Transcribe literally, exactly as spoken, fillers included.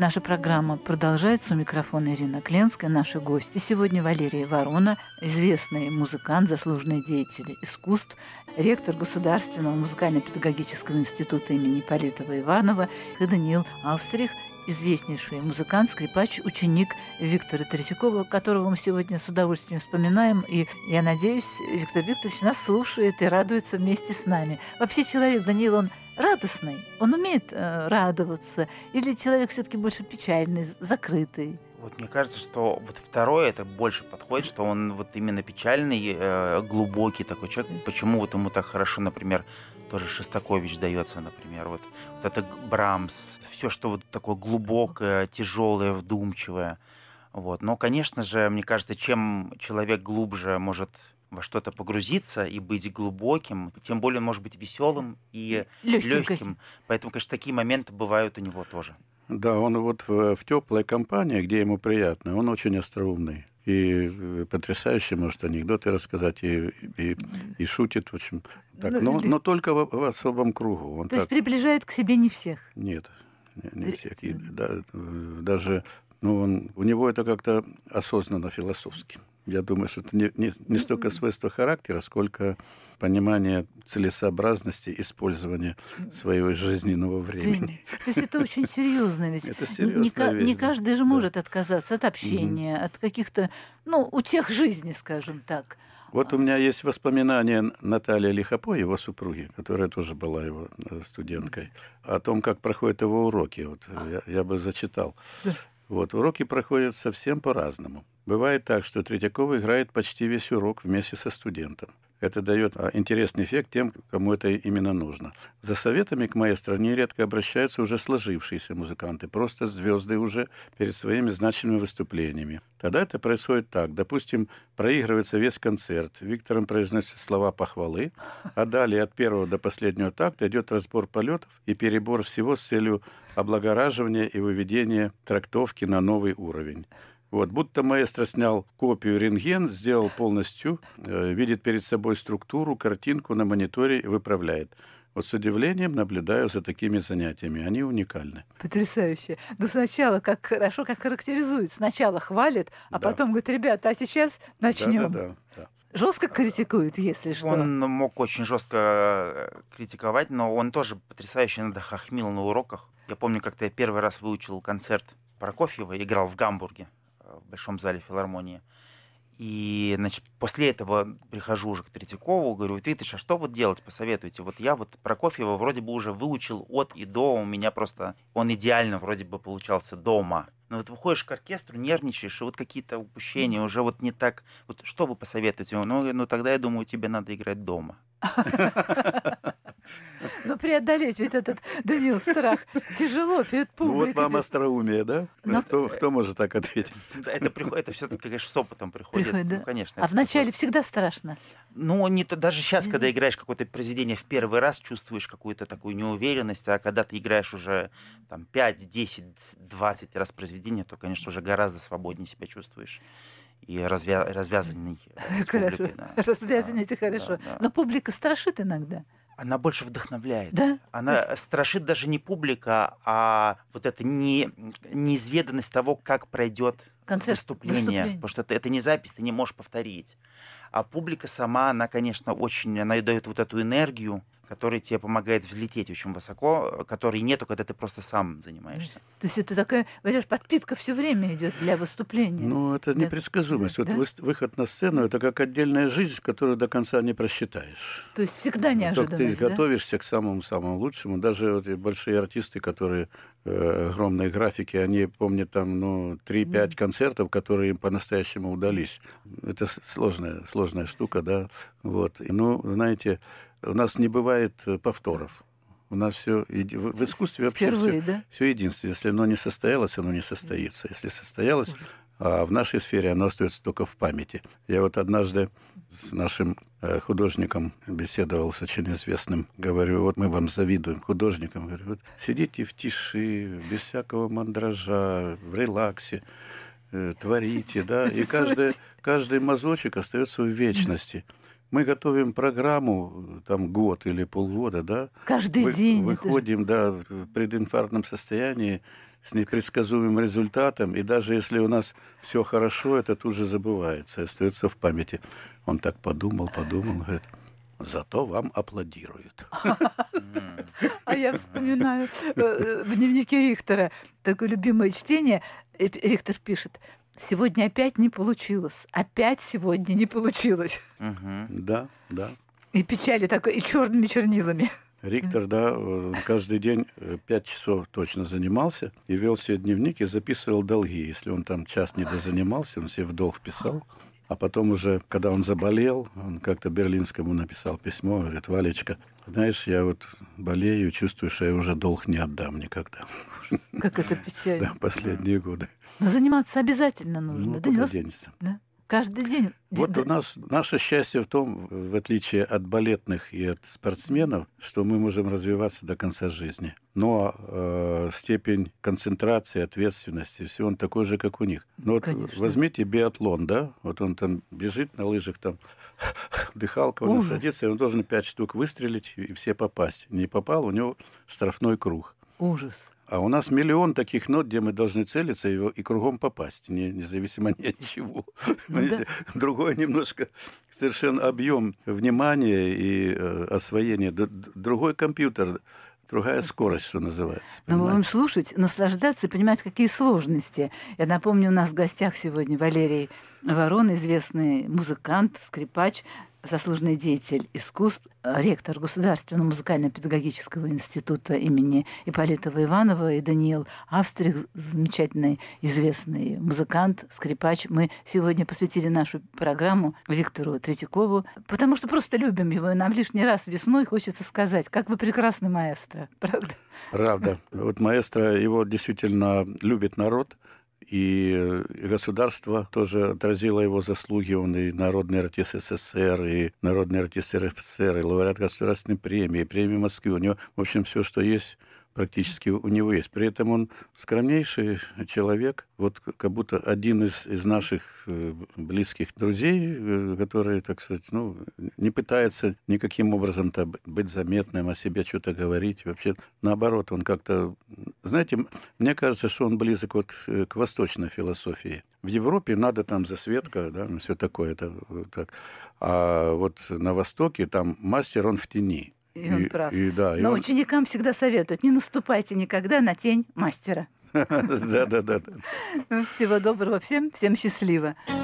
Наша программа продолжается. У микрофона Ирина Кленская. Наши гости сегодня Валерия Ворона, известный музыкант, заслуженный деятель искусств, ректор Государственного музыкально-педагогического института имени Ипполита Иванова, и Даниил Австрих, известнейший музыкант, скрипач, ученик Виктора Третьякова, которого мы сегодня с удовольствием вспоминаем. И я надеюсь, Виктор Викторович нас слушает и радуется вместе с нами. Вообще человек, Даниил, он радостный, он умеет э, радоваться, или человек все-таки больше печальный, закрытый? Вот мне кажется, что вот второе это больше подходит, что он вот именно печальный, э, глубокий такой человек. Почему вот ему так хорошо, например, тоже Шостакович дается, например, вот, вот это Брамс, все, что вот такое глубокое, тяжелое, вдумчивое. Вот. Но, конечно же, мне кажется, чем человек глубже может во что-то погрузиться и быть глубоким, тем более он может быть веселым и легким. легким. Поэтому, конечно, такие моменты бывают у него тоже. Да, он вот в, в теплой компании, где ему приятно, он очень остроумный. И потрясающе может анекдоты рассказать, и, и, и шутит, в общем. Так, но, но только в, в особом кругу. Он То так... есть приближает к себе не всех? Нет, не, не всех. И, да, даже ну, он, у него это как-то осознанно философски. Я думаю, что это не, не, не столько свойство характера, сколько понимание целесообразности использования своего жизненного времени. То есть это очень серьезно, ведь это серьезная не, вещь, не каждый же может да. отказаться от общения, угу. от каких-то, ну, утех жизни, скажем так. Вот у меня есть воспоминания Натальи Лихопой, его супруги, которая тоже была его студенткой, о том, как проходят его уроки. Вот я, я бы зачитал. Вот, уроки проходят совсем по-разному. Бывает так, что Третьяков играет почти весь урок вместе со студентом. Это дает интересный эффект тем, кому это именно нужно. За советами к маэстро нередко обращаются уже сложившиеся музыканты, просто звезды уже перед своими значимыми выступлениями. Тогда это происходит так. Допустим, проигрывается весь концерт, Виктором произносят слова похвалы, а далее от первого до последнего такта идет разбор полетов и перебор всего с целью облагораживания и выведения трактовки на новый уровень. Вот, будто маэстро снял копию рентген, сделал полностью, э, видит перед собой структуру, картинку на мониторе и выправляет. Вот с удивлением наблюдаю за такими занятиями. Они уникальны. Потрясающе. Но сначала как хорошо, как характеризует. Сначала хвалит, а да. потом говорит, ребята, а сейчас начнем. Да, да, да, да. Жестко критикует, если что. Он мог очень жестко критиковать, но он тоже потрясающе иногда хохмил на уроках. Я помню, как-то я первый раз выучил концерт Прокофьева, играл в Гамбурге, в Большом зале филармонии. И, значит, после этого прихожу уже к Третьякову, говорю, Викторович, а что вот делать, посоветуйте? Вот я вот Прокофьева вроде бы уже выучил от и до, у меня просто, он идеально вроде бы получался дома. Но вот выходишь к оркестру, нервничаешь, и вот какие-то упущения уже вот не так. Вот что вы посоветуете? Ну, ну тогда, я думаю, тебе надо играть дома. Но преодолеть ведь этот, Даниил, страх тяжело перед публикой. Ну вот вам остроумие, да? Но... Кто, кто может так ответить? Это, это все-таки, конечно, с опытом приходит. приходит да? Ну, конечно, а вначале всегда страшно? Ну, не то, даже сейчас, когда играешь какое-то произведение в первый раз, чувствуешь какую-то такую неуверенность, а когда ты играешь уже там, пять, десять, двадцать раз произведение, то, конечно, уже гораздо свободнее себя чувствуешь. И развя... развязанный с публикой. Да. Развязанный это хорошо. Да, да. Но публика страшит иногда. Она больше вдохновляет. Да? Она есть... страшит даже не публика, а вот эта не... неизведанность того, как пройдет концерт, выступление. выступление. Потому что это, это не запись, ты не можешь повторить. А публика сама, она, конечно, очень, она дает вот эту энергию, которая тебе помогает взлететь очень высоко, которой нету, когда ты просто сам занимаешься. То есть это такая, Валерий, подпитка все время идет для выступления. Ну, это для... непредсказуемость. Да? Вот выход на сцену – это как отдельная жизнь, которую до конца не просчитаешь. То есть всегда неожиданность, Только ты да? готовишься к самому-самому лучшему. Даже вот большие артисты, которые э, огромные графики, они помнят там ну, три-пять mm. концертов, которые им по-настоящему удались. Это сложная, сложная штука, да. Вот. И, ну, знаете, у нас не бывает повторов. У нас все в искусстве вообще Впервые, все, да? все единство. Если оно не состоялось, оно не состоится. Если состоялось, а в нашей сфере оно остается только в памяти. Я вот однажды с нашим художником беседовал, с очень известным. Говорю, вот мы вам завидуем, художникам. Говорю, вот сидите в тиши, без всякого мандража, в релаксе, творите, да, и каждый, каждый мазочек остается в вечности. Мы готовим программу, там, год или полгода, да. Каждый Вы, день. Выходим, это... да, в прединфарктном состоянии, с непредсказуемым результатом, и даже если у нас все хорошо, это тут же забывается, остается в памяти. Он так подумал, подумал, говорит, зато вам аплодируют. А я вспоминаю в дневнике Рихтера такое любимое чтение. Рихтер пишет: сегодня опять не получилось, опять сегодня не получилось. Да, да. И печали такой, и черными чернилами. Рихтер, да, каждый день пять часов точно занимался и вел себе дневник и записывал долги. Если он там час не дозанимался, он себе в долг писал. А потом уже, когда он заболел, он как-то Берлинскому написал письмо, говорит: Валечка, знаешь, я вот болею, чувствую, что я уже долг не отдам никогда. Как это печально. Да, последние годы. Но заниматься обязательно нужно. Ну, да куда не... денется? Да. Каждый день. Вот у нас наше счастье в том, в отличие от балетных и от спортсменов, что мы можем развиваться до конца жизни. Но э, степень концентрации, ответственности, все он такой же, как у них. Ну, вот возьмите биатлон, да, вот он там бежит на лыжах, там дыхалка, он садится, и он должен пять штук выстрелить и все попасть. Не попал, у него штрафной круг. Ужас. А у нас миллион таких нот, где мы должны целиться и, и кругом попасть, не, независимо ни от чего. Ну, да. Другой немножко совершенно объем внимания и э, освоения. Д- другой компьютер, другая скорость, что называется. Но мы будем слушать, наслаждаться и понимать, какие сложности. Я напомню, у нас в гостях сегодня Валерий Ворон, известный музыкант, скрипач, заслуженный деятель искусств, ректор Государственного музыкально-педагогического института имени Ипполитова Иванова, и Даниил Австрих, замечательный, известный музыкант, скрипач. Мы сегодня посвятили нашу программу Виктору Третьякову, потому что просто любим его, и нам лишний раз весной хочется сказать, как вы прекрасный маэстро, правда? Правда. Вот маэстро, его действительно любит народ, и государство тоже отразило его заслуги. Он и народный артист СССР, и народный артист РСФСР, и лауреат государственной премии, и премии Москвы. У него, в общем, все, что есть, практически у него есть. При этом он скромнейший человек, вот как будто один из, из наших близких друзей, который, так сказать, ну, не пытается никаким образом быть заметным, о себе что-то говорить. Вообще, наоборот, он как-то... Знаете, мне кажется, что он близок вот к восточной философии. В Европе надо там засветка, да, ну, все такое. Это, вот так. А вот на Востоке там мастер, он в тени. И он и, прав. И, да, Но он... ученикам всегда советуют: не наступайте никогда на тень мастера. Да, да, да. Всего доброго всем, всем счастливо.